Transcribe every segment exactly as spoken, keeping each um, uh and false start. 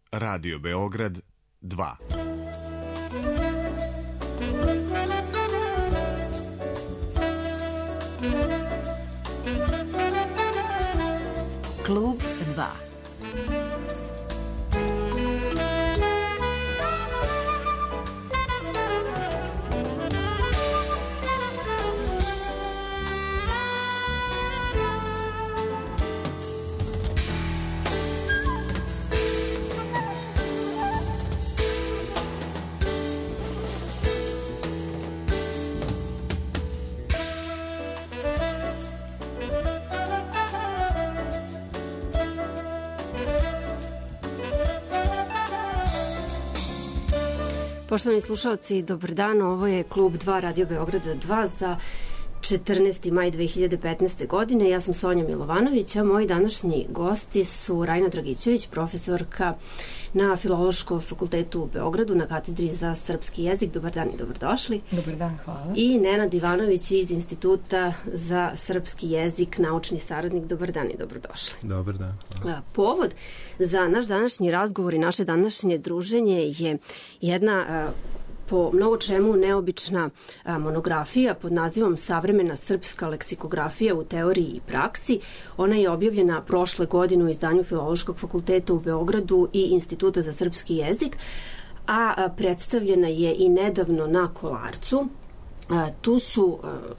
Radio Beograd dva. Klub dva. Poštovani slušalci, dobar dan, ovo je Klub dva Radio Beograda dva za četrnaesti maj dve hiljade petnaeste. godine. Ja sam Sonja Milovanović, a moji današnji gosti su Rajna Dragićević, profesorka na Filološkom fakultetu u Beogradu na katedri za srpski jezik. Dobar dan i dobrodošli. Dobar dan, hvala. I Nenad Ivanović iz Instituta za srpski jezik, naučni saradnik. Dobar dan i dobrodošli. Dobar dan, hvala. Povod za naš današnji razgovor i naše današnje druženje je jedna po mnogo čemu neobična monografija pod nazivom Savremena srpska leksikografija u teoriji i praksi. Ona je objavljena prošle godine u izdanju Filološkog fakulteta u Beogradu i Instituta za srpski jezik, a predstavljena je i nedavno na Kolarcu. Tu su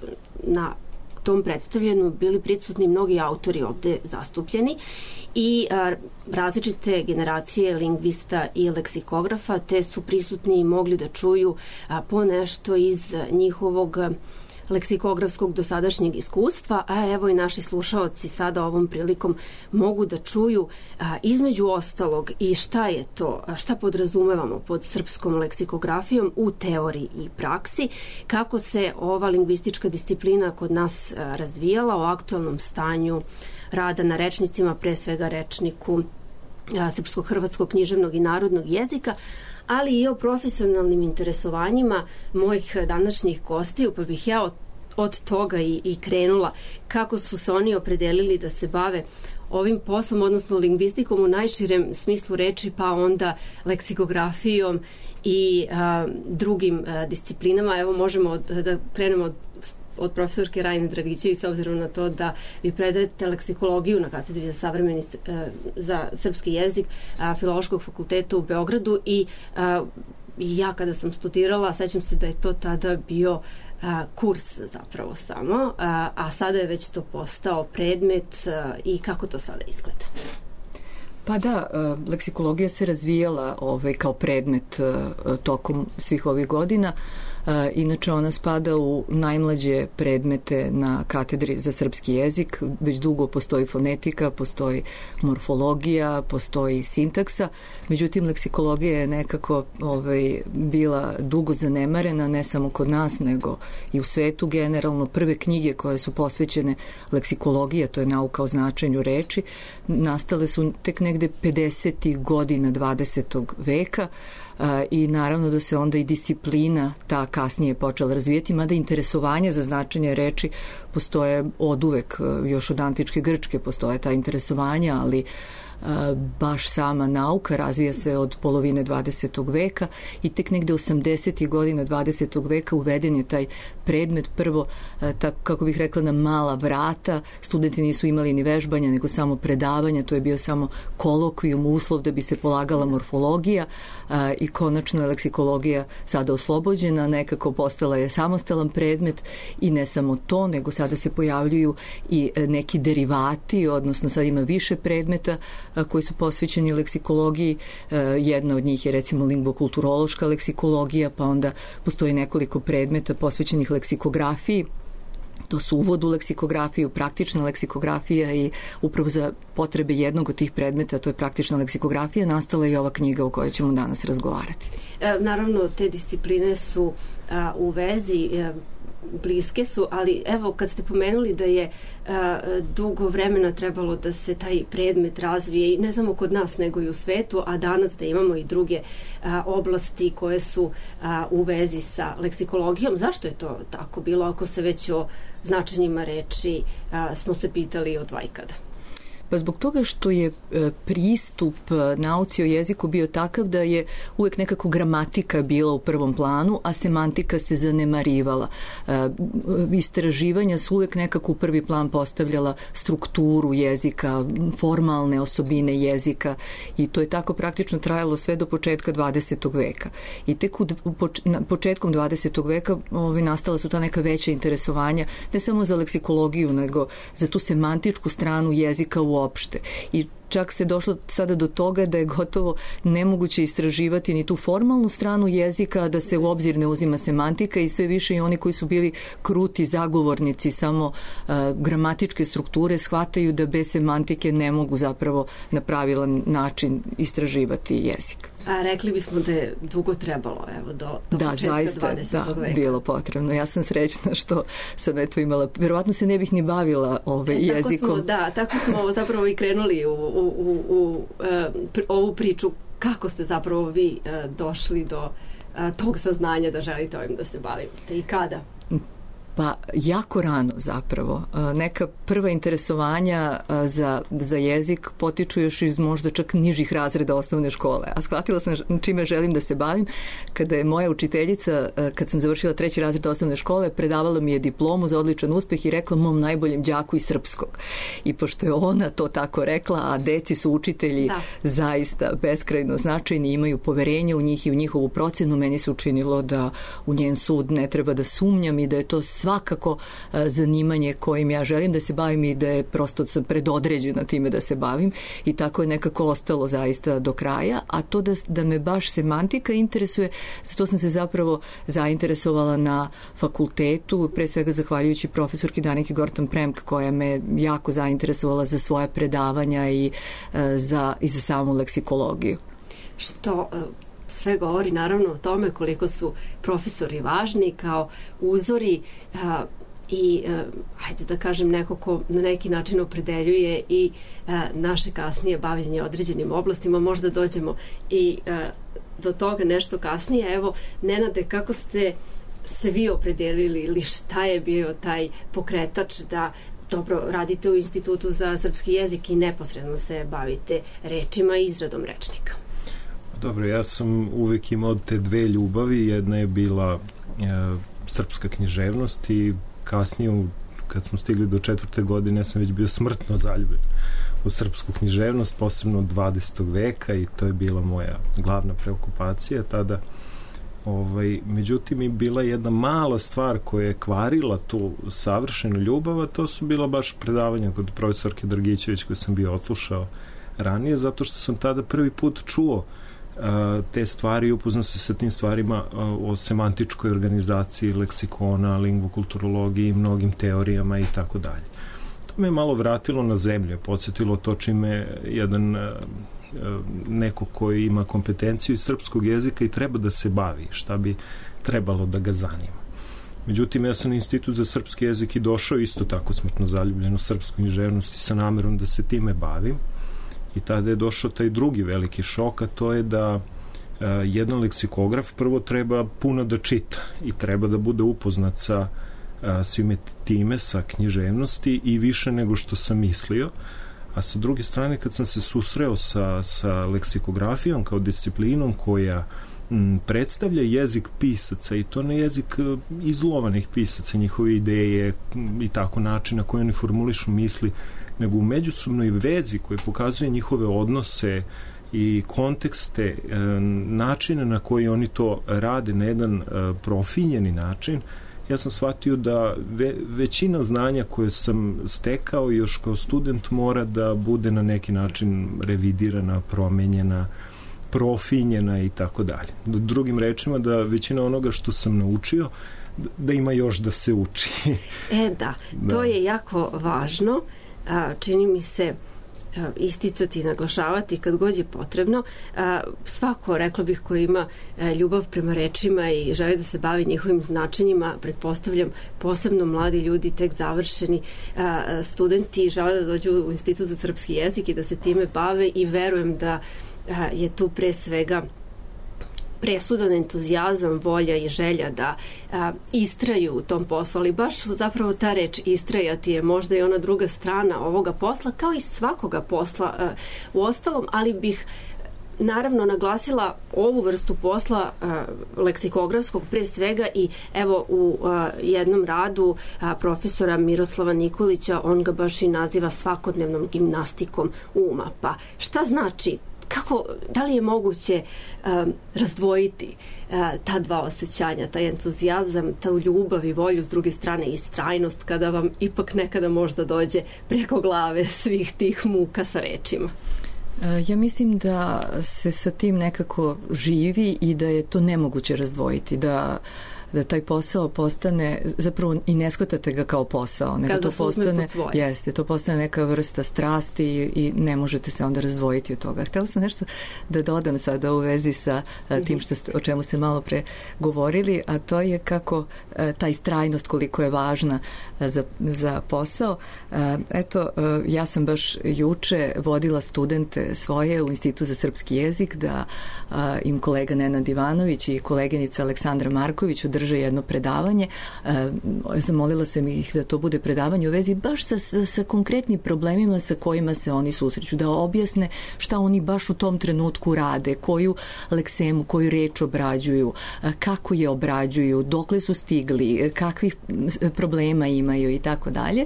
na tom predstavljanju bili prisutni mnogi autori ovde zastupljeni i a, različite generacije lingvista i leksikografa, te su prisutni i mogli da čuju a, po nešto iz njihovog leksikografskog dosadašnjeg iskustva, a evo i naši slušaoci sada ovom prilikom mogu da čuju a, između ostalog i šta je to, a, šta podrazumevamo pod srpskom leksikografijom u teoriji i praksi, kako se ova lingvistička disciplina kod nas a, razvijala, o aktualnom stanju rada na rečnicima, pre svega rečniku a, srpskog, hrvatskog, književnog i narodnog jezika, ali i o profesionalnim interesovanjima mojih današnjih gostiju, pa bih ja od, od toga i, i krenula. Kako su se oni opredelili da se bave ovim poslom, odnosno lingvistikom u najširem smislu reči, pa onda leksikografijom i a, drugim a, disciplinama. Evo možemo od, da krenemo od od profesorke Rajne Dragićević, s obzirom na to da vi predajete leksikologiju na katedri za savremeni za srpski jezik Filološkog fakulteta u Beogradu i ja kada sam studirala, sećam se da je to tada bio kurs zapravo samo, a sada je već to postao predmet i kako to sada izgleda? Pa da, leksikologija se razvijala ovaj, kao predmet tokom svih ovih godina. Inače, ona spada u najmlađe predmete na katedri za srpski jezik. Već dugo postoji fonetika, postoji morfologija, postoji sintaksa. Međutim, leksikologija je nekako ovaj, bila dugo zanemarena, ne samo kod nas, nego i u svetu generalno. Prve knjige koje su posvećene leksikologiji, to je nauka o značenju reči, nastale su tek negde pedesetih godina dvadesetog veka. Uh, i naravno da se onda i disciplina ta kasnije počela razvijeti, mada interesovanje za značenje reči postoje od uvek, još od antičke Grčke postoje ta interesovanja, ali uh, baš sama nauka razvija se od polovine dvadesetog veka i tek negde osamdesetih godina dvadesetog veka uveden je taj predmet prvo, uh, tako kako bih rekla, na mala vrata. Studenti nisu imali ni vežbanja, nego samo predavanja, to je bio samo kolokvijum, uslov da bi se polagala morfologija, uh, i konačno je leksikologija sada oslobođena, nekako postala je samostalan predmet i ne samo to, nego sada se pojavljuju i neki derivati, odnosno sad ima više predmeta koji su posvećeni leksikologiji. Jedna od njih je recimo lingvokulturološka leksikologija, pa onda postoji nekoliko predmeta posvećenih leksikografiji. To su uvod u leksikografiju, praktična leksikografija i upravo za potrebe jednog od tih predmeta, to je praktična leksikografija, nastala i ova knjiga o kojoj ćemo danas razgovarati. E, naravno, te discipline su a, u vezi, a, bliske su, ali evo kad ste pomenuli da je a, dugo vremena trebalo da se taj predmet razvije i ne samo kod nas nego i u svetu, a danas da imamo i druge a, oblasti koje su a, u vezi sa leksikologijom. Zašto je to tako bilo ako se već o značenjima reči a, smo se pitali od vajkada? Pa zbog toga što je pristup nauci o jeziku bio takav da je uvek nekako gramatika bila u prvom planu, a semantika se zanemarivala. Istraživanja su uvek nekako u prvi plan postavljala strukturu jezika, formalne osobine jezika i to je tako praktično trajalo sve do početka dvadesetog veka. I tek u početkom dvadesetog veka ovaj, nastala su ta neka veća interesovanja, ne samo za leksikologiju, nego za tu semantičku stranu jezika uopšte. I čak se došlo sada do toga da je gotovo nemoguće istraživati ni tu formalnu stranu jezika, da se u obzir ne uzima semantika i sve više i oni koji su bili kruti zagovornici samo uh, gramatičke strukture shvataju da bez semantike ne mogu zapravo na pravilan način istraživati jezik. A rekli bismo da je dugo trebalo, evo, do, do da, početka zaista, dvadesetog da, veka. bilo potrebno. Ja sam srećna što sam eto imala, verovatno se ne bih ni bavila ove, e, jezikom. Tako smo, da, tako smo zapravo i krenuli u, u, u, u uh, ovu priču. Kako ste zapravo vi uh, došli do uh, tog saznanja da želite ovim da se bavite i kada? Pa jako rano zapravo. Neka prva interesovanja za, za jezik potiču još iz možda čak nižih razreda osnovne škole. A shvatila sam čime želim da se bavim kada je moja učiteljica, kad sam završila treći razred osnovne škole, predavala mi je diplomu za odličan uspeh i rekla mom najboljem đaku iz srpskog. I pošto je ona to tako rekla, a deci su učitelji da. zaista beskrajno značajni, imaju poverenje u njih i u njihovu procenu, meni se učinilo da u njen sud ne treba da sumnjam i da je to svakako zanimanje kojim ja želim da se bavim i da je prosto sam predodređena time da se bavim i tako je nekako ostalo zaista do kraja, a to da, da me baš semantika interesuje, zato sam se zapravo zainteresovala na fakultetu, pre svega zahvaljujući profesorki Daniki Gortan-Premk koja me jako zainteresovala za svoje predavanja i za, i za samu leksikologiju. Što sve govori naravno o tome koliko su profesori važni kao uzori a, i, a, hajde da kažem, neko ko na neki način opredeljuje i a, naše kasnije bavljenje određenim oblastima. Možda dođemo i a, do toga nešto kasnije. Evo, Nenade, kako ste se vi opredelili ili šta je bio taj pokretač da dobro radite u Institutu za srpski jezik i neposredno se bavite rečima i izradom rečnika? Dobro, ja sam uvek imao te dve ljubavi. Jedna je bila e, srpska književnost i kasnije, kad smo stigli do četvrte godine, ja sam već bio smrtno zaljubljen u srpsku književnost, posebno od dvadesetog veka i to je bila moja glavna preokupacija tada. Ovaj, međutim, i bila jedna mala stvar koja je kvarila tu savršenu ljubav, a to su bila baš predavanja kod profesorke Drgićević koje sam bio odslušao ranije, zato što sam tada prvi put čuo te stvari i upoznao se sa tim stvarima o semantičkoj organizaciji leksikona, lingvokulturologiji i mnogim teorijama i tako dalje. To me je malo vratilo na zemlju, podsjetilo to čime jedan neko koji ima kompetenciju iz srpskog jezika i treba da se bavi, šta bi trebalo da ga zanima. Međutim, ja sam na Institut za srpski jezik i došao isto tako smrtno zaljubljen u srpsku književnost i sa namerom da se time bavim. I tada je došao taj drugi veliki šok, a to je da uh, jedan leksikograf prvo treba puno da čita i treba da bude upoznat sa uh, svime time, sa književnosti i više nego što sam mislio. A sa druge strane, kad sam se susreo sa, sa leksikografijom kao disciplinom koja m, predstavlja jezik pisaca i to ne jezik uh, izlovanih pisaca, njihove ideje m, i tako način na koji oni formulišu misli, nego u međusobnoj vezi koje pokazuje njihove odnose i kontekste, e, načine na koji oni to rade na jedan e, profinjeni način, ja sam shvatio da ve, većina znanja koje sam stekao još kao student mora da bude na neki način revidirana, promenjena, profinjena i tako dalje. Drugim rečima, da većina onoga što sam naučio da ima još da se uči. E da, da. To je jako važno. A, čini mi se a, isticati i naglašavati kad god je potrebno. A, svako, rekla bih, ko ima a, ljubav prema rečima i želi da se bavi njihovim značenjima, pretpostavljam posebno mladi ljudi, tek završeni a, studenti, žele da dođu u Institut za srpski jezik i da se time bave i verujem da a, je tu pre svega presudan entuzijazam, volja i želja da a, istraju u tom poslu, ali baš zapravo ta reč istrajati je možda i ona druga strana ovoga posla, kao i svakoga posla a, u ostalom, ali bih naravno naglasila ovu vrstu posla a, leksikografskog pre svega i evo u a, jednom radu a, profesora Miroslava Nikolića, on ga baš i naziva svakodnevnom gimnastikom uma. Pa šta znači, kako, da li je moguće a, razdvojiti a, ta dva osjećanja, taj entuzijazam, ta ljubav i volju, s druge strane i istrajnost, kada vam ipak nekada možda dođe preko glave svih tih muka sa rečima? Ja mislim da se sa tim nekako živi i da je to nemoguće razdvojiti, da da taj posao postane, zapravo i ne shvatate ga kao posao, nego kada to postane, jeste, to postane neka vrsta strasti i, i ne možete se onda razdvojiti od toga. Htela sam nešto da dodam sada u vezi sa a, tim što ste, o čemu ste malo pre govorili, a to je kako a, ta istrajnost koliko je važna a, za, za posao. A, eto, a, ja sam baš juče vodila studente svoje u Institut za srpski jezik, da a, im kolega Nenad Ivanović i koleginica Aleksandra Marković drže jedno predavanje. E, zamolila sam ih da to bude predavanje u vezi baš sa, sa, sa konkretnim problemima sa kojima se oni susreću, da objasne šta oni baš u tom trenutku rade, koju leksemu, koju reč obrađuju, kako je obrađuju, dokle su stigli, kakvih problema imaju i tako dalje.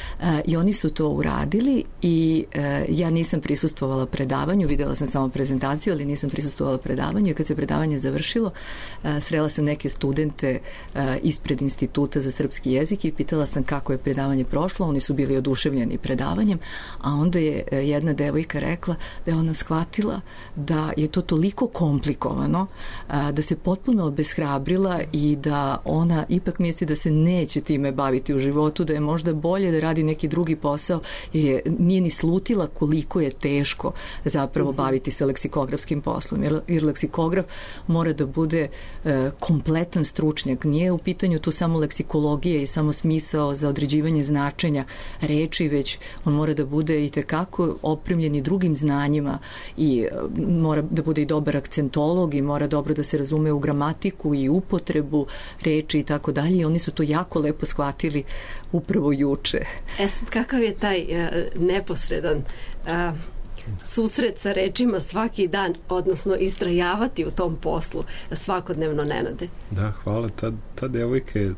I oni su to uradili i e, ja nisam prisustvovala predavanju, videla sam samo prezentaciju, ali nisam prisustvovala predavanju i kad se predavanje završilo, e, srela sam neke studente e, ispred Instituta za srpski jezik i pitala sam kako je predavanje prošlo, oni su bili oduševljeni predavanjem, a onda je e, jedna devojka rekla da je ona shvatila da je to toliko komplikovano, a, da se potpuno obeshrabrila i da ona ipak misli da se neće time baviti u životu, da je možda bolje da radi neki drugi posao, jer je, nije ni slutila koliko je teško zapravo mm-hmm. baviti se leksikografskim poslom, jer, jer leksikograf mora da bude e, kompletan stručnjak. Nije u pitanju tu samo leksikologija i samo smisao za određivanje značenja reči, već on mora da bude i tekako opremljen i drugim znanjima i e, mora da bude i dobar akcentolog i mora dobro da se razume u gramatiku i upotrebu reči i tako dalje, i oni su to jako lepo shvatili upravo juče. E sad, kakav je taj uh, neposredan uh, susret sa rečima svaki dan, odnosno istrajavati u tom poslu svakodnevno, Nenade? Da, hvala. Ta, ta devojka je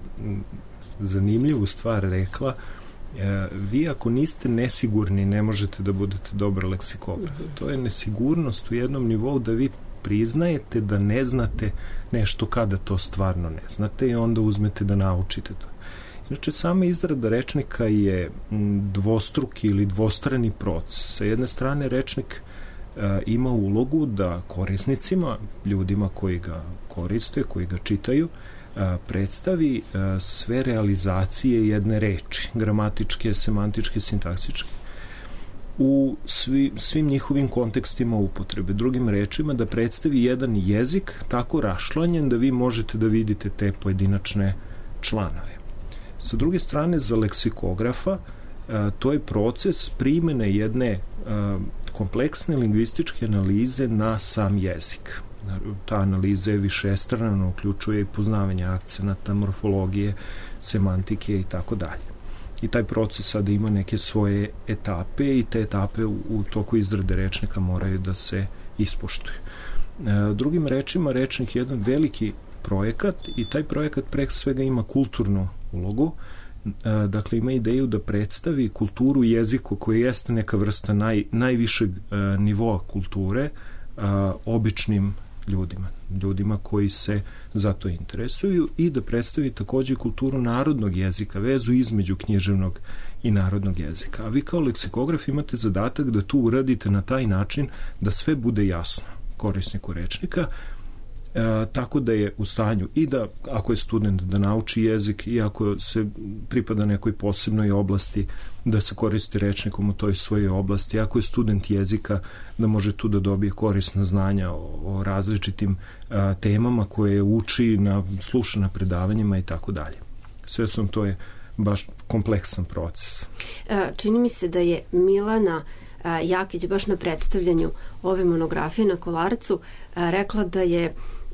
zanimljivu stvar rekla. E, vi ako niste nesigurni, ne možete da budete dobar leksikograf. Mm-hmm. To je nesigurnost u jednom nivou da vi priznajete da ne znate nešto kada to stvarno ne znate i onda uzmete da naučite to. Inače, sama izrada rečnika je dvostruki ili dvostrani proces. Sa jedne strane, rečnik e, ima ulogu da korisnicima, ljudima koji ga koriste, koji ga čitaju, e, predstavi e, sve realizacije jedne reči, gramatičke, semantičke, sintaksičke, u svi, svim njihovim kontekstima upotrebe. Drugim rečima, da predstavi jedan jezik tako rašlanjen da vi možete da vidite te pojedinačne članove. Sa druge strane, za leksikografa to je proces primene jedne kompleksne lingvističke analize na sam jezik. Ta analiza je višestrana, uključuje i poznavanje akcenata, morfologije, semantike i tako dalje. I taj proces sada ima neke svoje etape i te etape u, u toku izrade rečnika moraju da se ispoštuju. Drugim rečima, rečnik je jedan veliki projekat i taj projekat pre svega ima kulturnu ulogu, dakle ima ideju da predstavi kulturu jeziku koji jeste neka vrsta naj, najvišeg nivoa kulture običnim ljudima, ljudima koji se za to interesuju, i da predstavi takođe kulturu narodnog jezika, vezu između književnog i narodnog jezika. A vi kao leksikograf imate zadatak da tu uradite na taj način da sve bude jasno korisniku rečnika, E, tako da je u stanju i da, ako je student, da nauči jezik, i ako se pripada nekoj posebnoj oblasti, da se koristi rečnikom u toj svojoj oblasti, ako je student jezika, da može tu da dobije korisna znanja o, o različitim a, temama koje uči, na, sluša na predavanjima i tako dalje. Sve sam, to je baš kompleksan proces. Čini mi se da je Milana Jakić baš na predstavljanju ove monografije na Kolarcu rekla da je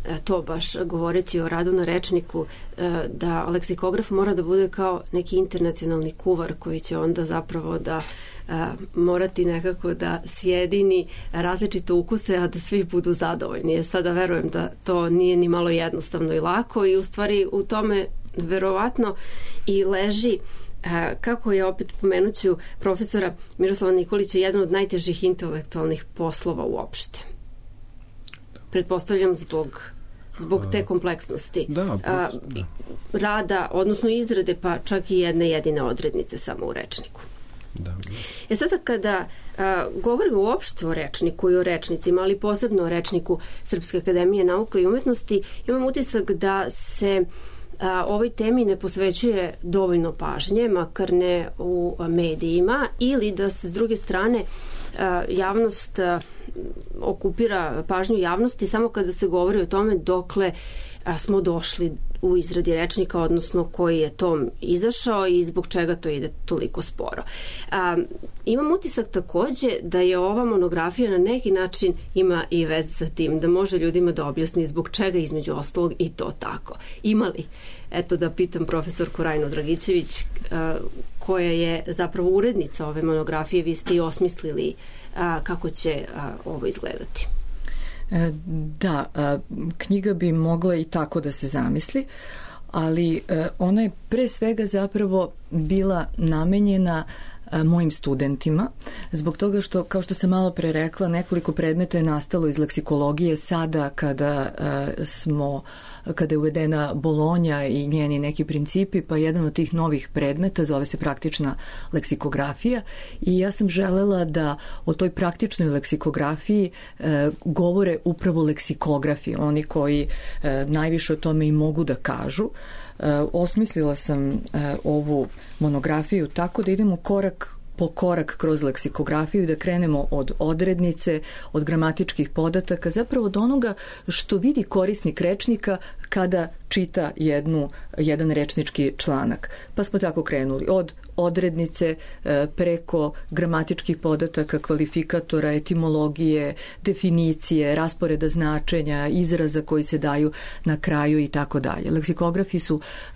to baš govoreći o radu na rečniku, da leksikograf mora da bude kao neki internacionalni kuvar koji će onda zapravo da morati nekako da sjedini različite ukuse, a da svi budu zadovoljni. Ja sada verujem da to nije ni malo jednostavno i lako i u stvari u tome verovatno i leži, kako je, opet pomenuću profesora Miroslava Nikolića, jedan od najtežih intelektualnih poslova uopšte. Pretpostavljam zbog zbog te kompleksnosti da, a, rada, odnosno izrade, pa čak i jedne jedine odrednice samo u rečniku. Da. E sada kada a, govorimo uopšte o rečniku i o rečnicima, ali posebno o rečniku Srpske akademije nauka i umetnosti, imam utisak da se a, ovoj temi ne posvećuje dovoljno pažnje, makar ne u medijima, ili da se s druge strane a, javnost a, okupira pažnju javnosti samo kada se govori o tome dokle a, smo došli u izradi rečnika, odnosno koji je tom izašao i zbog čega to ide toliko sporo. A, imam utisak takođe da je ova monografija na neki način ima i veze sa tim, da može ljudima da objasni zbog čega između ostalog i to tako. Ima li? Eto da pitam profesorku Rajnu Dragićević, a, koja je zapravo urednica ove monografije, vi ste i osmislili a, kako će a, ovo izgledati. Da, knjiga bi mogla i tako da se zamisli, ali ona je pre svega zapravo bila namenjena mojim studentima, zbog toga što, kao što sam malo pre rekla, nekoliko predmeta je nastalo iz leksikologije sada kada uh, smo, kada je uvedena Bolonja i njeni neki principi, pa jedan od tih novih predmeta zove se praktična leksikografija i ja sam želela da o toj praktičnoj leksikografiji uh, govore upravo leksikografi, oni koji uh, najviše o tome i mogu da kažu. Uh, osmislila sam uh, ovu monografiju tako da idemo korak po korak kroz leksikografiju, da krenemo od odrednice, od gramatičkih podataka, zapravo od onoga što vidi korisnik rečnika kada čita jednu, jedan rečnički članak. Pa smo tako krenuli od odrednice preko gramatičkih podataka, kvalifikatora, etimologije, definicije, rasporeda značenja, izraza koji se daju na kraju i tako dalje. Leksikografi su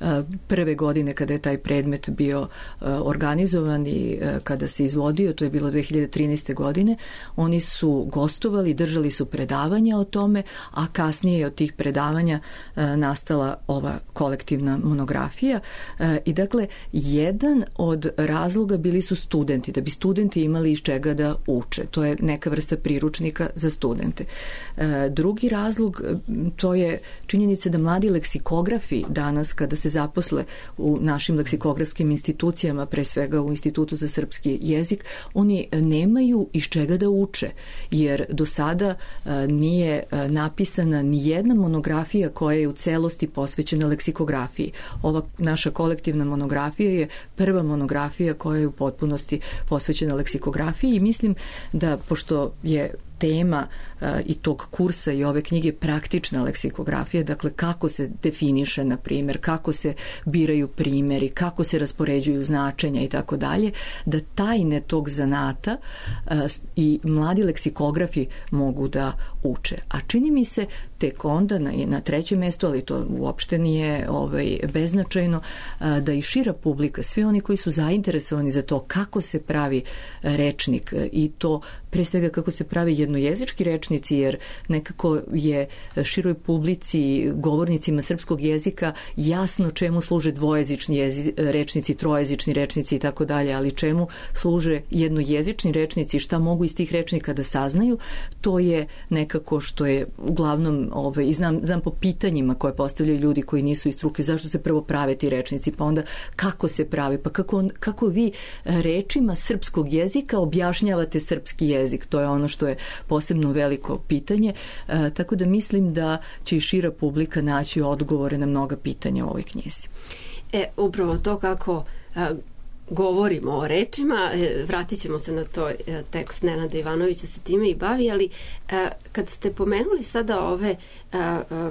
prve godine kada je taj predmet bio organizovan i kada se izvodio, to je bilo dve hiljade trinaeste. godine, oni su gostovali, držali su predavanja o tome, a kasnije je od tih predavanja nastala ova kolektivna monografija. I dakle, jedan od razloga bili su studenti, da bi studenti imali iz čega da uče. To je neka vrsta priručnika za studente. Drugi razlog, to je činjenica da mladi leksikografi danas, kada se zaposle u našim leksikografskim institucijama, pre svega u Institutu za srpski jezik, oni nemaju iz čega da uče, jer do sada nije napisana ni jedna monografija koja je u celosti posvećena leksikografiji. Ova naša kolektivna monografija je prva monografija koja je u potpunosti posvećena leksikografiji i mislim da, pošto je tema uh, i tog kursa i ove knjige praktična leksikografija, dakle kako se definiše, na primjer, kako se biraju primjeri, kako se raspoređuju značenja i tako dalje, da tajne tog zanata uh, i mladi leksikografi mogu da uče. A čini mi se tek onda na, na trećem mjestu, ali to uopšte nije ovaj, beznačajno, uh, da i šira publika, svi oni koji su zainteresovani za to kako se pravi rečnik i to pre svega kako se pravi jednojezički rečnici, jer nekako je široj publici, govornicima srpskog jezika jasno čemu služe dvojezični jezi, rečnici, trojezični rečnici i tako dalje, ali čemu služe jednojezični rečnici, šta mogu iz tih rečnika da saznaju, to je nekako što je uglavnom, ovaj, i znam, znam po pitanjima koje postavljaju ljudi koji nisu iz struke, zašto se prvo prave ti rečnici, pa onda kako se prave, pa kako, kako vi rečima srpskog jezika objašnjavate srpski jezik, to je ono što je posebno veliko pitanje, e, tako da mislim da će i šira publika naći odgovore na mnoga pitanja u ovoj knjizi. E, upravo to kako a, govorimo o rečima, e, vratit ćemo se na to, e, tekst Nenada Ivanovića se time i bavi, ali e, kad ste pomenuli sada ove a, a,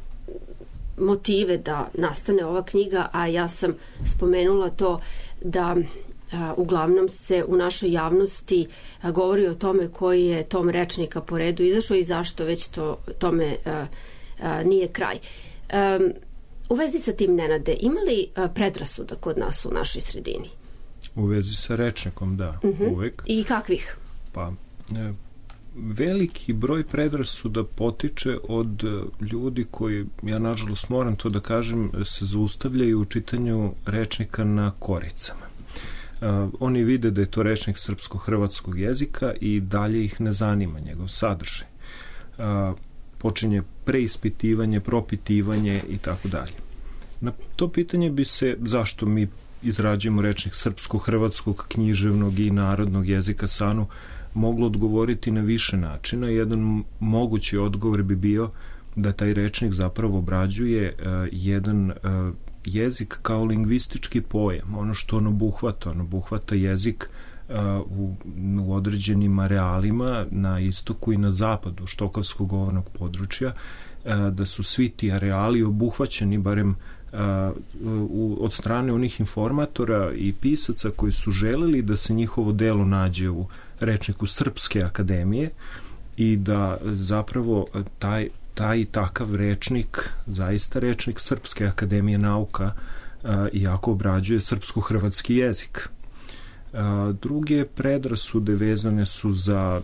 motive da nastane ova knjiga, a ja sam spomenula to da a, uglavnom se u našoj javnosti a, govori o tome koji je tom rečnika po redu izašao i zašto već to, tome a, nije kraj. U vezi sa tim, Nenade, ima li predrasuda kod nas u našoj sredini? U vezi sa rečnikom, da, uh-huh. uvek. I kakvih? Pa, e, veliki broj predrasuda potiče od ljudi koji, ja nažalost moram to da kažem, se zaustavljaju u čitanju rečnika na koricama. Uh, oni vide da je to rečnik srpsko-hrvatskog jezika i dalje ih ne zanima njegov sadržaj. Uh, počinje preispitivanje, propitivanje i tako dalje. Na to pitanje bi se, zašto mi izrađujemo rečnik srpsko-hrvatskog, književnog i narodnog jezika S A N-u, moglo odgovoriti na više načina. Jedan mogući odgovor bi bio da taj rečnik zapravo obrađuje uh, jedan uh, jezik kao lingvistički pojam, ono što on obuhvata, on obuhvata jezik uh, u, u određenim arealima na istoku i na zapadu štokavskog govornog područja, uh, da su svi ti areali obuhvaćeni barem uh, u, od strane onih informatora i pisaca koji su želeli da se njihovo delo nađe u rečniku Srpske akademije i da zapravo taj taj takav rečnik, zaista rečnik Srpske akademije nauka, uh, iako obrađuje srpsko-hrvatski jezik. Uh, druge predrasude vezane su za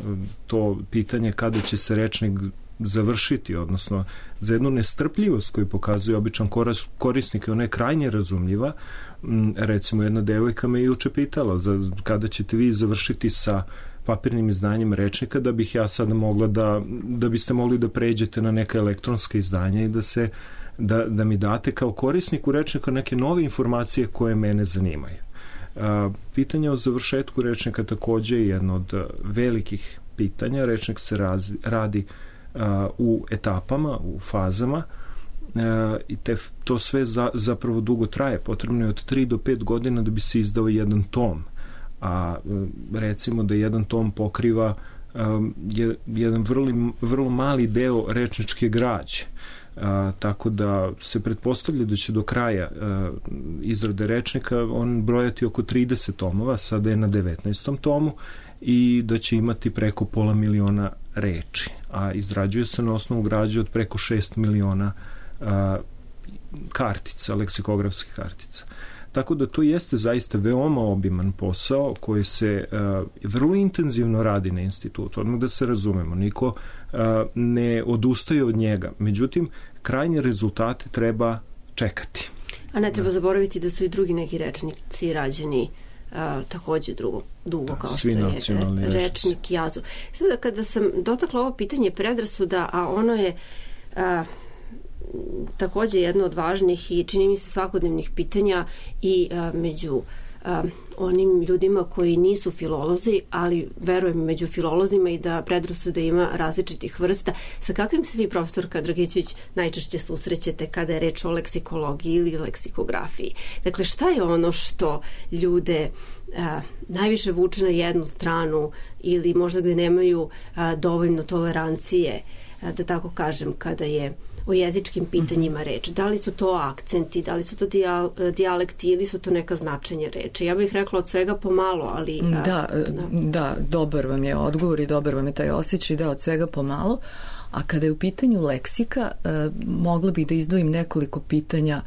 to pitanje kada će se rečnik završiti, odnosno za jednu nestrpljivost koju pokazuje običan korisnik i ona je krajnje razumljiva. Um, recimo jedna devojka me juče pitala za, kada ćete vi završiti sa papirnim izdanjem rečnika, da bih ja sad mogla da, da biste mogli da pređete na neka elektronska izdanja i da se, da, da mi date kao korisniku rečnika neke nove informacije koje mene zanimaju. A, pitanje o završetku rečnika takođe je jedno od velikih pitanja. Rečnik se raz, radi a, u etapama, u fazama, a, i te, to sve za, zapravo dugo traje. Potrebno je od tri do pet godina da bi se izdao jedan tom, a recimo da jedan tom pokriva um, je, jedan vrlo, vrlo mali deo rečničke građe. A, tako da se pretpostavlja da će do kraja a, izrade rečnika on brojati oko trideset tomova, sada je na devetnaestom tomu i da će imati preko pola miliona reči, a izrađuje se na osnovu građe od preko šest miliona a, kartica, leksikografskih kartica. Tako da to jeste zaista veoma obiman posao koji se uh, vrlo intenzivno radi na institutu. Odmah da se razumemo, niko uh, ne odustaje od njega. Međutim, krajnje rezultate treba čekati. A ne treba zaboraviti da su i drugi neki rečnici rađeni uh, takođe drugo, dugo, da, kao što je rečnik Jazu. Sada kada sam dotakla ovo pitanje predrasuda, a ono je uh, takođe jedno od važnih i čini mi se svakodnevnih pitanja i a, među a, onim ljudima koji nisu filolozi, ali verujem među filolozima i da predrasuda ima različitih vrsta. Sa kakvim se vi, profesorka Dragićević, najčešće susrećete kada je reč o leksikologiji ili leksikografiji? Dakle, šta je ono što ljude a, najviše vuče na jednu stranu ili možda gde nemaju a, dovoljno tolerancije, a, da tako kažem, kada je o jezičkim pitanjima reč? Da li su to akcenti, da li su to dijal, dijalekti ili su to neka značenja reči? Ja bih rekla od svega pomalo, ali... Da, da, da, dobar vam je odgovor i dobar vam je taj osjećaj, da, od svega pomalo. A kada je u pitanju leksika, eh, mogla bih da izdvojim nekoliko pitanja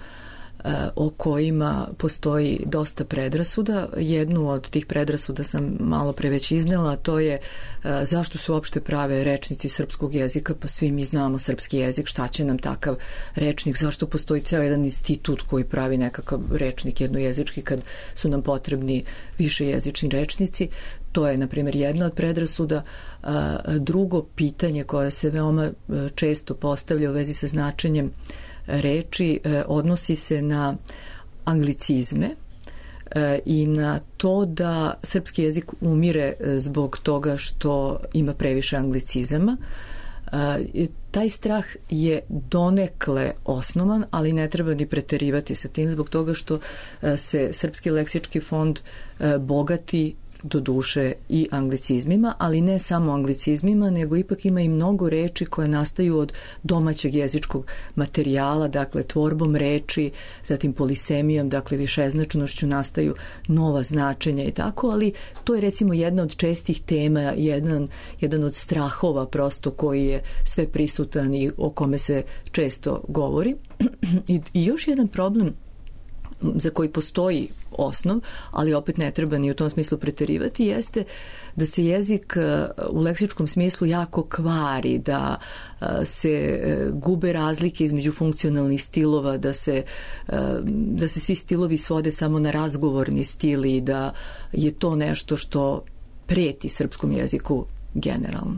o kojima postoji dosta predrasuda. Jednu od tih predrasuda sam malo pre već iznela, a to je zašto se uopšte prave rečnici srpskog jezika, pa svi mi znamo srpski jezik, šta će nam takav rečnik, zašto postoji ceo jedan institut koji pravi nekakav rečnik jednojezički kad su nam potrebni više jezični rečnici. To je, na primjer, jedna od predrasuda. Drugo pitanje koje se veoma često postavlja u vezi sa značenjem reči odnosi se na anglicizme i na to da srpski jezik umire zbog toga što ima previše anglicizama. Taj strah je donekle osnovan, ali ne treba ni preterivati sa tim zbog toga što se Srpski leksički fond bogati do duše i anglicizmima, ali ne samo anglicizmima, nego ipak ima i mnogo reči koje nastaju od domaćeg jezičkog materijala, dakle tvorbom reči, zatim polisemijom, dakle višeznačnošću nastaju nova značenja i tako, ali to je recimo jedna od čestih tema, jedan, jedan od strahova prosto koji je sve prisutan i o kome se često govori. I, i još jedan problem za koji postoji osnov, ali opet ne treba ni u tom smislu preterivati, jeste da se jezik u leksičkom smislu jako kvari, da se gube razlike između funkcionalnih stilova, da se, da se svi stilovi svode samo na razgovorni stil i da je to nešto što preti srpskom jeziku generalno.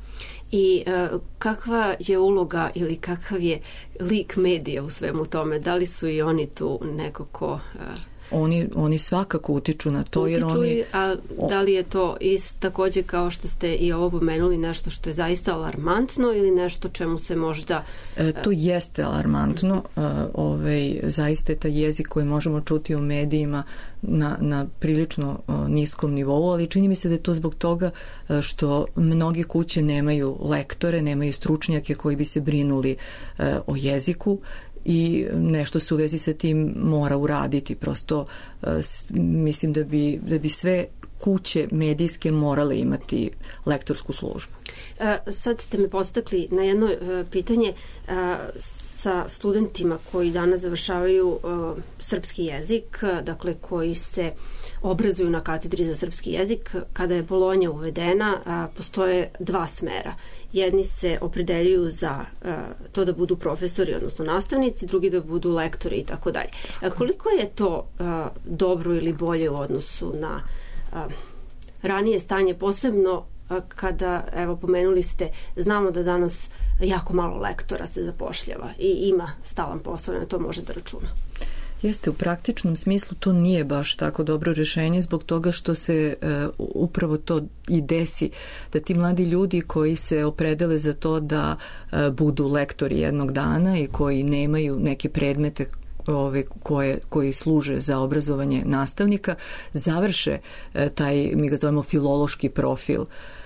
I uh, kakva je uloga ili kakav je lik medija u svemu tome? Da li su i oni tu neko ko... Uh, oni, oni svakako utiču na to. Utiču, jer oni... a da li je to ist, takođe kao što ste i ovo pomenuli, nešto što je zaista alarmantno ili nešto čemu se možda... Uh... E, to jeste alarmantno. Uh, ovaj, zaista je taj jezik koji možemo čuti u medijima na, na prilično uh, niskom nivou, ali čini mi se da je to zbog toga uh, što mnoge kuće nemaju lektore, nemaju stručnjake koji bi se brinuli uh, o jeziku i nešto se u vezi sa tim mora uraditi. Prosto uh, mislim da bi, da bi sve kuće medijske morale imati lektorsku službu. Uh, sad ste me podstakli na jedno uh, pitanje uh, sa studentima koji danas završavaju uh, srpski jezik, dakle koji se obrazuju na katedri za srpski jezik. Kada je Bolonja uvedena, uh, postoje dva smera. Jedni se opredeljuju za uh, to da budu profesori, odnosno nastavnici, drugi da budu lektori i tako dalje. Koliko je to uh, dobro ili bolje u odnosu na uh, ranije stanje, posebno uh, kada, evo, pomenuli ste, znamo da danas jako malo lektora se zapošljava i ima stalan posao, na to može da računa. Jeste, u praktičnom smislu to nije baš tako dobro rješenje zbog toga što se uh, upravo to i desi, da ti mladi ljudi koji se opredele za to da uh, budu lektori jednog dana i koji nemaju neke predmete ove koje, koji služe za obrazovanje nastavnika, završe uh, taj, mi ga zovemo filološki profil,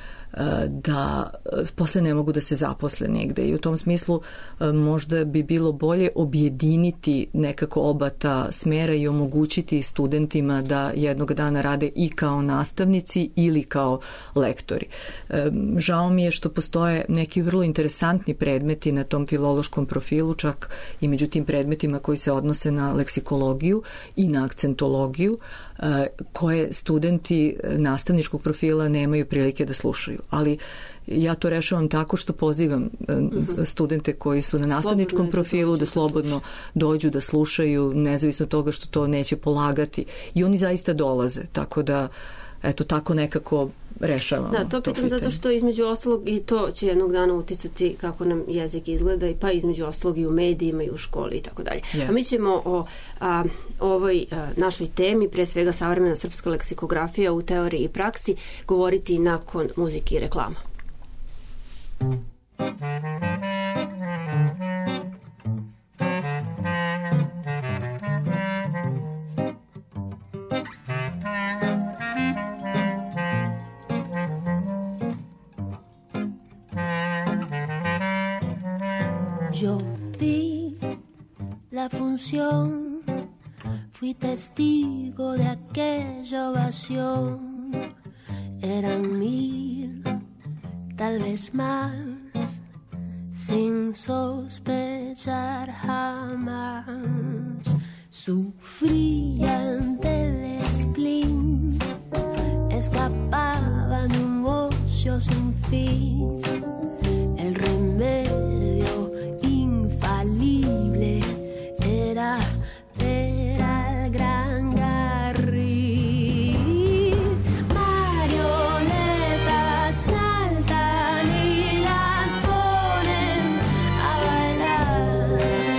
da posle ne mogu da se zaposle negde i u tom smislu možda bi bilo bolje objediniti nekako oba ta smera i omogućiti studentima da jednog dana rade i kao nastavnici ili kao lektori. Žao mi je što postoje neki vrlo interesantni predmeti na tom filološkom profilu, čak i među tim predmetima koji se odnose na leksikologiju i na akcentologiju, koje studenti nastavničkog profila nemaju prilike da slušaju. Ali ja to rešavam tako što pozivam studente koji su na nastavničkom profilu da slobodno dođu da slušaju, nezavisno od toga što to neće polagati. I oni zaista dolaze, tako da eto, tako nekako rešavamo. Da, to pitam zato što između ostalog i to će jednog dana uticati kako nam jezik izgleda, i pa između ostalog i u medijima i u školi i tako dalje. A mi ćemo o a, ovoj a, našoj temi, pre svega savremena srpska leksikografija u teoriji i praksi, govoriti nakon muzike i reklama. Yo vi la función, fui testigo de aquella ovación. Eran mil, tal vez más, sin sospechar jamás. Sufrían del spleen, escapaban de un ocio sin fin. El remedio infalible era ver al gran Garry. Marionetas saltan y las ponen a bailar.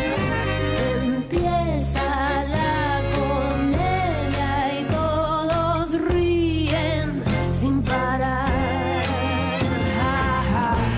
Empieza la comedia y todos ríen sin parar. Ja, ja.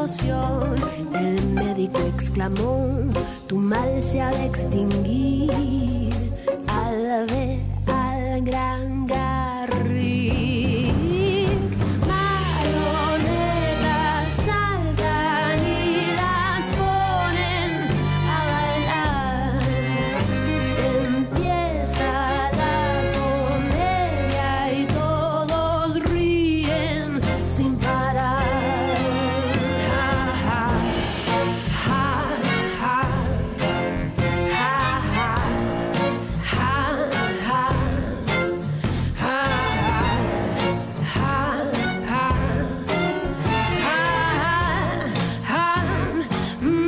explosión. El médico exclamó, tu mal se ha de extinguir al ver al gran Garrick. Marionetas saltan y las ponen a bailar. Empieza la comedia y todos ríen sin parar. Ja, ja, ja, ja, ja, ja, ja, ja, ja, ja, ja, mm.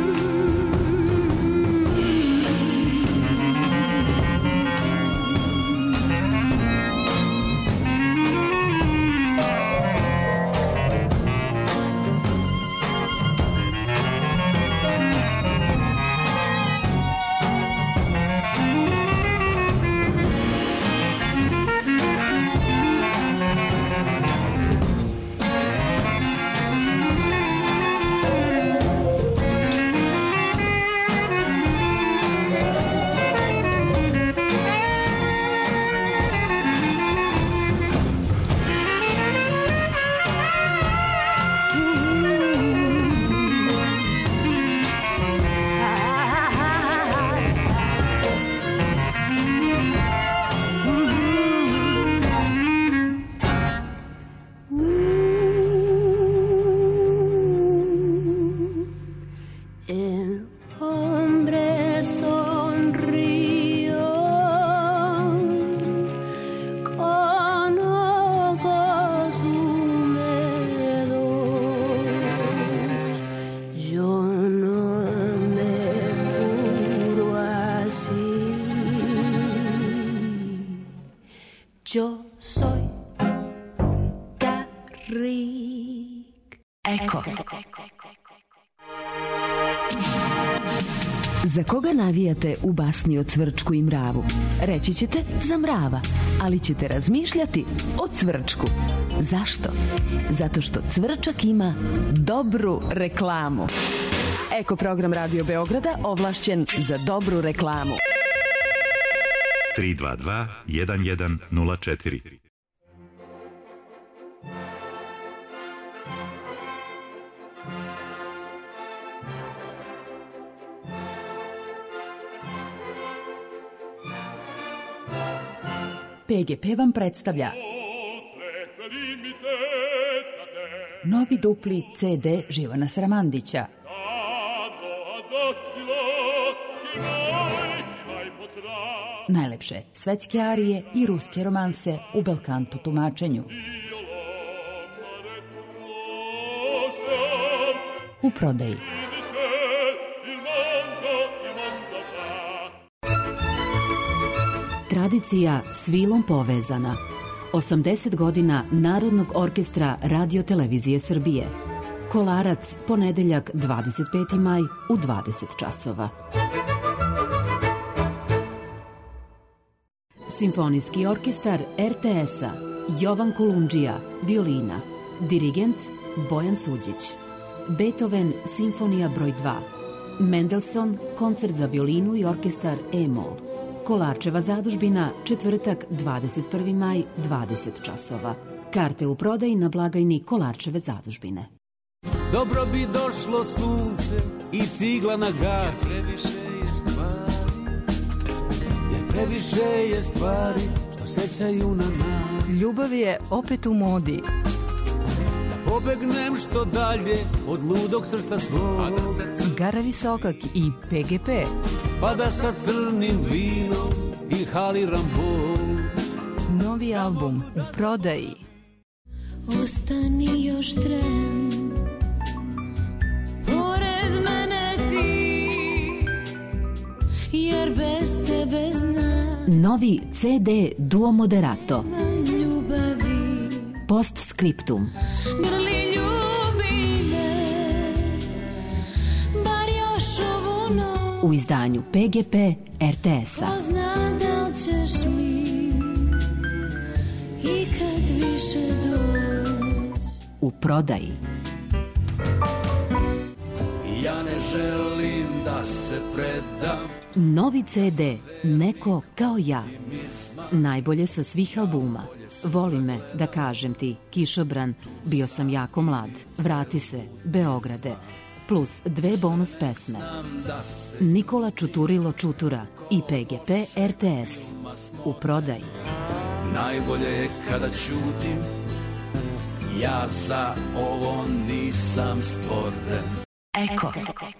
El hombre sonrió con ojos húmedos. Yo no me curo así. Yo soy Garrick. Eko. Za koga navijate u basni o Cvrčku i mravu? Reći ćete za mrava, ali ćete razmišljati o Cvrčku. Zašto? Zato što Cvrčak ima dobru reklamu. Eko program Radio Beograda ovlašćen za dobru reklamu. tri dva dva jedan jedan nula četiri. P G P vam predstavlja novi dupli C D Živana Sramandića. Najlepše svetske arije i ruske romanse u belkanto tumačenju. U prodaji. Tradicija s vilom povezana. osamdeset godina Narodnog orkestra Radio-televizije Srbije. Kolarac, ponedeljak dvadeset peti maj u dvadeset časova. Simfonijski orkestar R T S-a Jovan Kolundžija, violina. Dirigent Bojan Suđić. Beethoven, simfonija broj dva. Mendelssohn, koncert za violinu i orkestar E-mol. Kolarčeva zadužbina, četvrtak dvadeset prvi maj, dvadeset časova. Karte u prodaji na blagajni Kolarčeve zadužbine. Dobro bi došlo sunce i cigla na gas. Jer previše je stvari, jer previše je stvari što sećaju na nas. Ljubav je opet u modi. Da pobegnem što dalje od ludog srca svog. Gara Visokak i P G P. Pa da sa crnim vinom inhaliram bol. Novi album u prodaji. Ostani još tren, pored mene ti, jer bez tebe znam. Novi C D Duo Moderato. Ljubavi. Postscriptum. Grli ljubi me, bar još ovu noć. U izdanju P G P R T S-a. Ko zna da li ćeš mi i kad više doći. U prodaji. želim da se predam. Novi ce de Neko kao ja. Najbolje sa svih albuma. Voli me, da kažem ti, Kišobran, Bio sam jako mlad, Vrati se, Beograde, plus dve bonus pesme. Nikola Čuturilo Čutura i pe ge pe er te es. U prodaji. Najbolje je kada ćutim, ja za ovo nisam stvoren. Eko.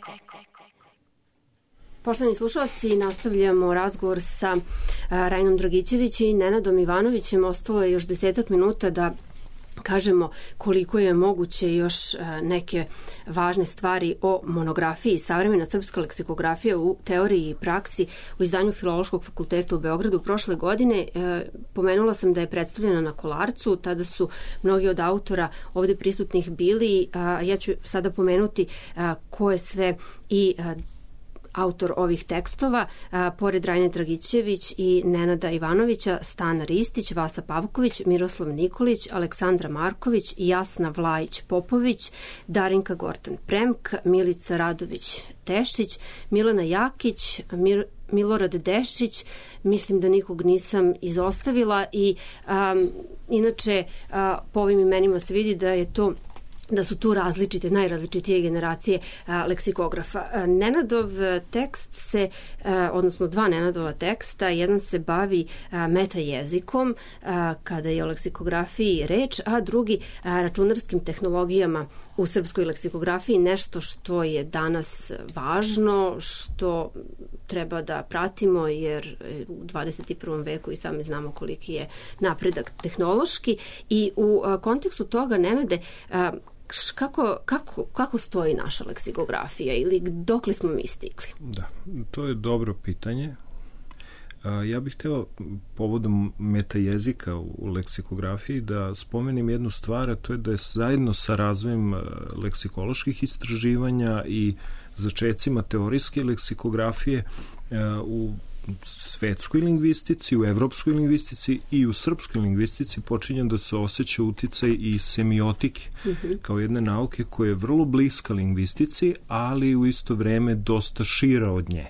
Poštovani slušalci, nastavljamo razgovor sa Rajnom Dragićević i Nenadom Ivanovićem. Ostalo je još desetak minuta da kažemo koliko je moguće još neke važne stvari o monografiji Savremena srpska leksikografija u teoriji i praksi u izdanju Filološkog fakulteta u Beogradu prošle godine. Pomenula sam da je predstavljena na Kolarcu, tada su mnogi od autora ovde prisutnih bili. Ja ću sada pomenuti ko je sve i autor ovih tekstova, a, pored Rajne Dragićević i Nenada Ivanovića, Stana Ristić, Vasa Pavković, Miroslav Nikolić, Aleksandra Marković, Jasna Vlajić-Popović, Darinka Gortan-Premk, Milica Radović-Tešić, Milena Jakić, Mir Milorad Dešić, mislim da nikog nisam izostavila i a, inače a, po ovim imenima se vidi da je to da su tu različite, najrazličitije generacije a, leksikografa. A, Nenadov tekst se, a, odnosno dva Nenadova teksta, jedan se bavi a, meta jezikom, a, kada je o leksikografiji reč, a drugi a, računarskim tehnologijama u srpskoj leksikografiji, nešto što je danas važno, što treba da pratimo, jer u dvadeset prvom veku i sami znamo koliki je napredak tehnološki. I u a, kontekstu toga, Nenade, a, Kako, kako, kako stoji naša leksikografija ili dokle smo mi stigli? Da, to je dobro pitanje. Ja bih hteo povodom meta jezika u leksikografiji da spomenem jednu stvar, a to je da je zajedno sa razvojem leksikoloških istraživanja i začecima teorijske leksikografije u svetskoj lingvistici, u evropskoj lingvistici i u srpskoj lingvistici počinje da se osjeća uticaj i semiotike, mm-hmm. kao jedne nauke koja je vrlo bliska lingvistici, ali u isto vreme dosta šira od nje.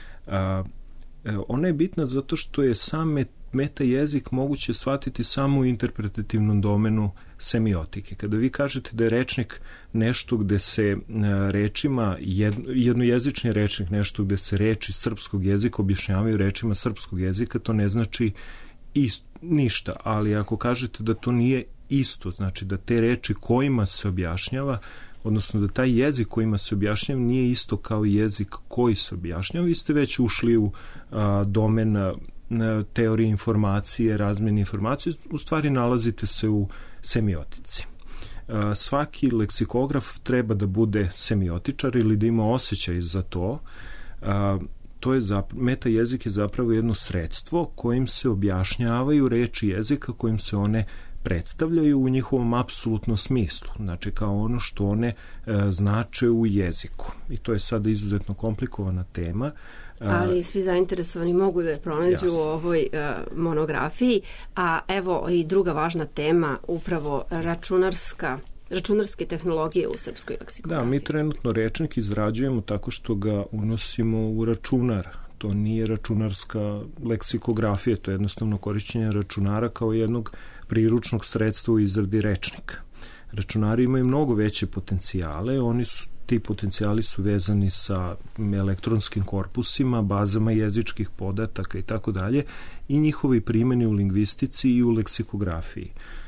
A, ona je bitna zato što je sam meta jezik moguće shvatiti samo u interpretativnom domenu semiotike. Kada vi kažete da je rečnik nešto gde se rečima, jednojezični rečnik nešto gde se reči srpskog jezika objašnjavaju rečima srpskog jezika, to ne znači ist, ništa, ali ako kažete da to nije isto, znači da te reči kojima se objašnjava, odnosno da taj jezik kojima se objašnjava nije isto kao jezik koji se objašnjava, vi ste već ušli u a, domen a, teorije informacije, razmjene informacije, u stvari nalazite se u semiotici. A, svaki leksikograf treba da bude semiotičar ili da ima osjećaj za to. A, to je zapra- meta jezik je zapravo jedno sredstvo kojim se objašnjavaju reči jezika, kojim se one predstavljaju u njihovom apsolutnom smislu, znači kao ono što one e, znače u jeziku. I to je sada izuzetno komplikovana tema. Ali svi zainteresovani mogu da je pronađu Jasne. u ovoj uh, monografiji, a evo i druga važna tema, upravo računarska računarske tehnologije u srpskoj leksikografiji. Da, mi trenutno rečnik izrađujemo tako što ga unosimo u računar. To nije računarska leksikografija, to je jednostavno korišćenje računara kao jednog priručnog sredstva u izradi rečnika. Računari imaju mnogo veće potencijale, oni su, ti potencijali su vezani sa elektronskim korpusima, bazama jezičkih podataka i tako dalje, i njihovi primjeni u lingvistici i u leksikografiji.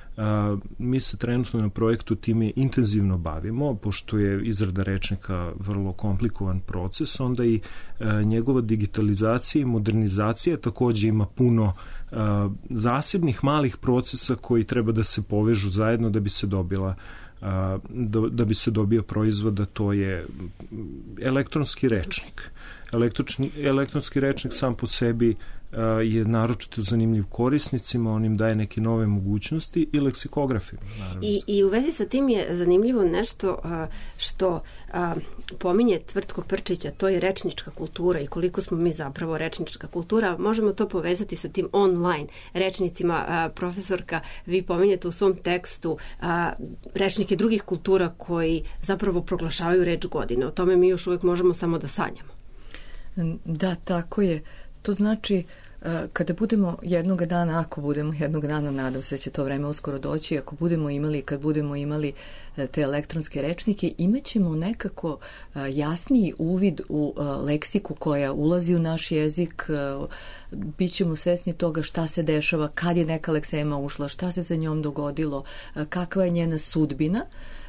A, mi se trenutno na projektu time intenzivno bavimo, pošto je izrada rečnika vrlo komplikovan proces, onda i a, njegova digitalizacija i modernizacija takođe ima puno a, zasebnih malih procesa koji treba da se povežu zajedno da bi se dobila a, da, da bi se dobio proizvod, a to je elektronski rečnik. elektronski rečnik sam po sebi je naročito zanimljiv korisnicima, on im daje neke nove mogućnosti i leksikografima. I, I u vezi sa tim je zanimljivo nešto što pominje Tvrtko Prčića, to je rečnička kultura i koliko smo mi zapravo rečnička kultura. Možemo to povezati sa tim online rečnicima. Profesorka, vi pominjete u svom tekstu rečnike drugih kultura koji zapravo proglašavaju reč godine. O tome mi još uvijek možemo samo da sanjamo. Da, tako je. To znači, kada budemo jednog dana, ako budemo jednog dana, nadam se da će to vreme uskoro doći, ako budemo imali, kad budemo imali te elektronske rečnike, imaćemo nekako jasniji uvid u leksiku koja ulazi u naš jezik, bićemo svesni toga šta se dešava, kad je neka leksema ušla, šta se za njom dogodilo, kakva je njena sudbina.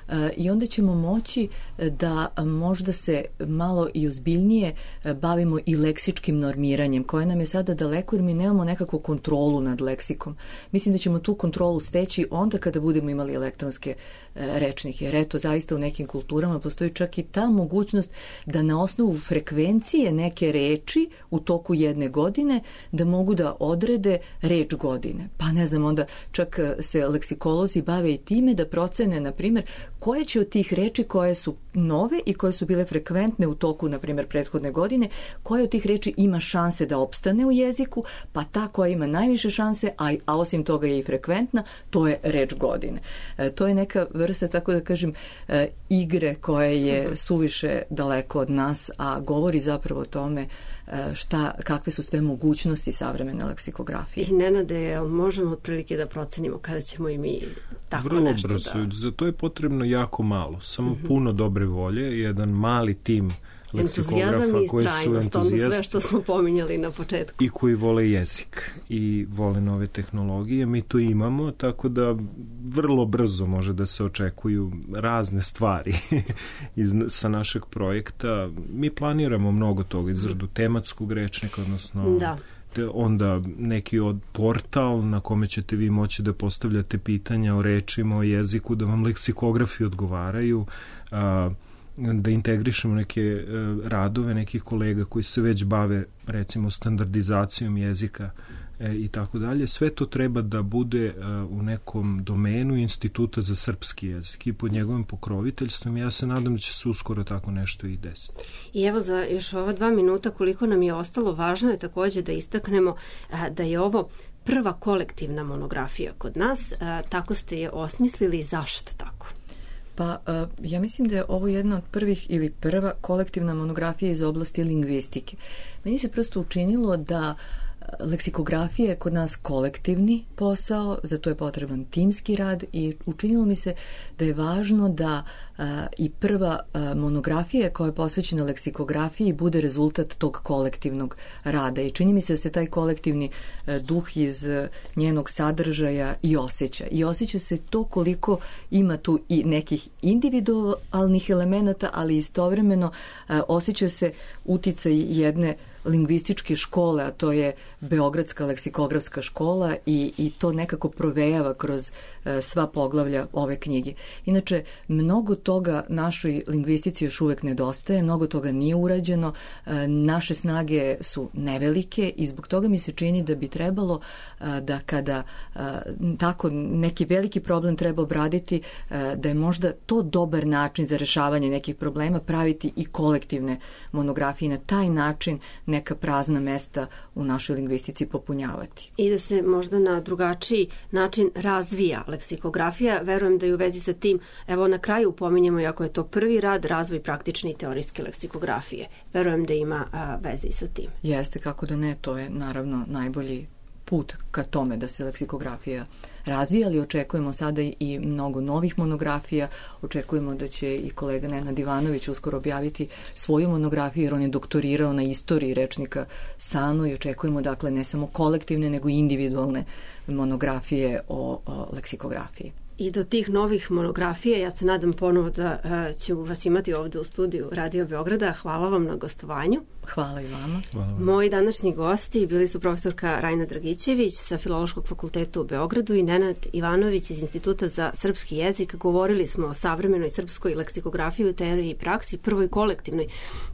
I onda ćemo moći da možda se malo i ozbiljnije bavimo i leksičkim normiranjem, koje nam je sada daleko jer mi nemamo nekakvu kontrolu nad leksikom. Mislim da ćemo tu kontrolu steći onda kada budemo imali elektronske rečnike. Jer eto, zaista u nekim kulturama postoji čak i ta mogućnost da na osnovu frekvencije neke reči u toku jedne godine da mogu da odrede reč godine. Pa ne znam, onda čak se leksikolozi bave i time da procene, na primjer, koje će od tih reči koje su nove i koje su bile frekventne u toku, na primjer, prethodne godine, koje od tih reči ima šanse da opstane u jeziku, pa ta koja ima najviše šanse, a, a osim toga je i frekventna, to je reč godine. E, to je neka vrsta, tako da kažem, e, igre koja je suviše daleko od nas, a govori zapravo o tome e, šta, kakve su sve mogućnosti savremene leksikografije. I Nenade, možemo otprilike da procenimo kada ćemo i mi tako Vrlo nešto brzo. da... Za to je potrebno jako malo, samo Mm-hmm. puno dobre volje, jedan mali tim leksikografa koji su entuzijasti, sve što smo pominjali na početku. I koji vole jezik i vole nove tehnologije. Mi to imamo, tako da vrlo brzo može da se očekuju razne stvari iz, sa našeg projekta. Mi planiramo mnogo toga, izradu tematskog rečnika, odnosno da. te, onda neki od portal na kome ćete vi moći da postavljate pitanja o rečima, o jeziku, da vam leksikografi odgovaraju, a, da integrišemo neke e, radove nekih kolega koji se već bave recimo standardizacijom jezika e, i tako dalje. Sve to treba da bude e, u nekom domenu Instituta za srpski jezik i pod njegovim pokroviteljstvom. Ja se nadam da će se uskoro tako nešto i desiti. I evo za još ova dva minuta koliko nam je ostalo, važno je takođe da istaknemo a, da je ovo prva kolektivna monografija kod nas. A, tako ste je osmislili. Zašto tako? Pa ja mislim da je ovo jedna od prvih ili prva kolektivna monografija iz oblasti lingvistike. Meni se prosto učinilo da leksikografija je kod nas kolektivni posao, za to je potreban timski rad i učinilo mi se da je važno da a, i prva a, monografija koja je posvećena leksikografiji bude rezultat tog kolektivnog rada i čini mi se da se taj kolektivni a, duh iz a, njenog sadržaja i osjeća. I osjeća se to koliko ima tu i nekih individualnih elemenata, ali istovremeno a, osjeća se uticaj jedne lingvističke škole, a to je Beogradska leksikografska škola i, i to nekako provejava kroz e, sva poglavlja ove knjige. Inače, mnogo toga našoj lingvistici još uvek nedostaje, mnogo toga nije urađeno, e, naše snage su nevelike i zbog toga mi se čini da bi trebalo e, da kada e, tako neki veliki problem treba obraditi, e, da je možda to dobar način za rešavanje nekih problema, praviti i kolektivne monografije na taj način neka prazna mesta u našoj lingvistici popunjavati. I da se možda na drugačiji način razvija leksikografija. Verujem da i u vezi sa tim, evo na kraju pominjemo, iako je to prvi rad, razvoj praktične i teorijske leksikografije. Verujem da ima a, veze i sa tim. Jeste, kako da ne, to je naravno najbolji put ka tome da se leksikografija razvija, ali očekujemo sada i mnogo novih monografija, očekujemo da će i kolega Nenad Ivanović uskoro objaviti svoju monografiju, jer on je doktorirao na istoriji rečnika Sano i očekujemo dakle ne samo kolektivne, nego i individualne monografije o, o leksikografiji. I do tih novih monografija ja se nadam ponovo da uh, ću vas imati ovde u studiju Radio Beograda. Hvala vam na gostovanju. Hvala i vama. Hvala vam. Moji današnji gosti bili su profesorka Rajna Dragićević sa Filološkog fakulteta u Beogradu i Nenad Ivanović iz Instituta za srpski jezik. Govorili smo o savremenoj srpskoj leksikografiji u teoriji i praksi, prvoj kolektivnoj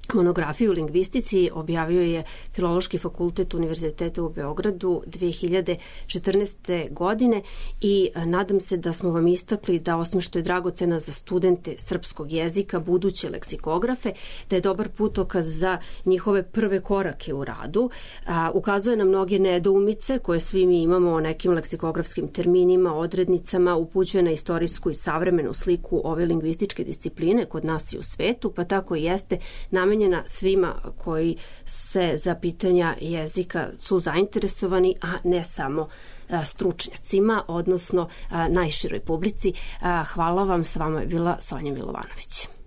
monografiju u lingvistici objavio je Filološki fakultet Univerziteta u Beogradu dve hiljade četrnaeste. godine i nadam se da smo vam istakli da osim što je dragocena za studente srpskog jezika, buduće leksikografe, da je dobar putokaz za njihove prve korake u radu. A, ukazuje na mnoge nedoumice koje svi mi imamo o nekim leksikografskim terminima, odrednicama, upućuje na istorijsku i savremenu sliku ove lingvističke discipline kod nas i u svetu, pa tako i jeste namenjena svima koji se za pitanja jezika su zainteresovani, a ne samo stručnjacima, odnosno najširoj publici. Hvala vam, s vama je bila Sonja Milovanović.